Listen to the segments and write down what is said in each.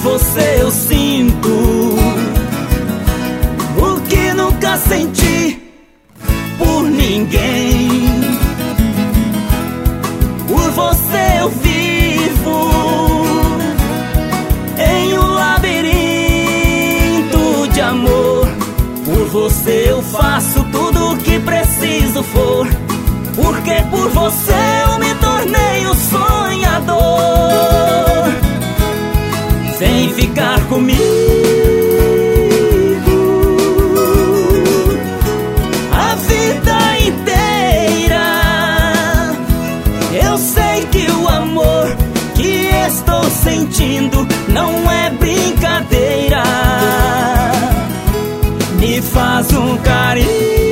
você eu sinto o que nunca senti por ninguém. Por você eu vivo em um labirinto de amor. Por você eu faço tudo o que preciso for, porque por você eu me tornei um sonhador. Vem ficar comigo a vida inteira. Eu sei que o amor que estou sentindo não é brincadeira. Me faz um carinho,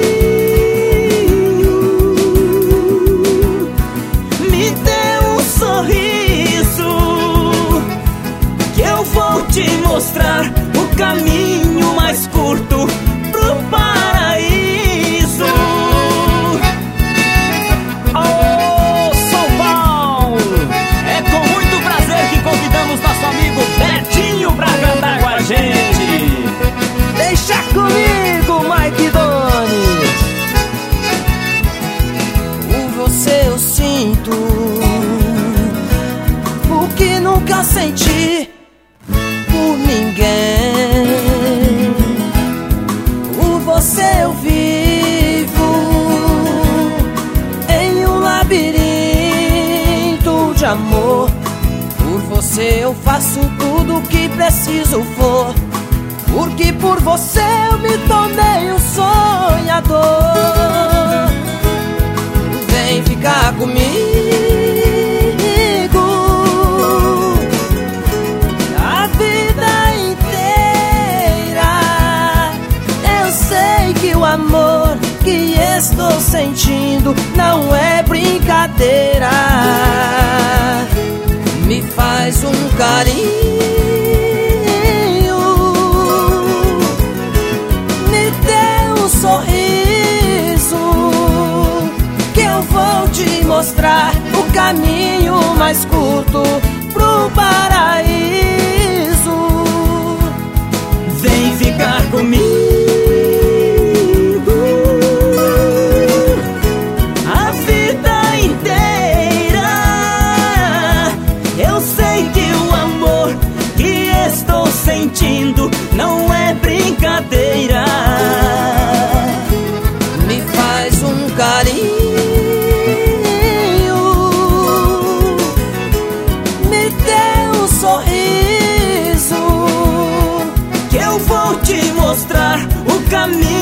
me dê um sorriso, que eu vou te mostrar o caminho mais curto pro paraíso. Alô, São Paulo! É com muito prazer que convidamos nosso amigo Betinho pra cantar com a gente. Deixa comigo, Mike Donis. Por você eu sinto o que nunca senti por ninguém. Por você eu vivo em um labirinto de amor. Por você eu faço tudo o que preciso for, porque por você eu me tornei um sonhador. Vem ficar comigo a vida inteira. Eu sei que o amor que estou sentindo não é brincadeira. Me faz um carinho, sorriso, que eu vou te mostrar o caminho mais curto pro paraíso. Vem ficar comigo a vida inteira. Eu sei que o amor que estou sentindo não é brincadeira. Carinho, me dê um sorriso, que eu vou te mostrar o caminho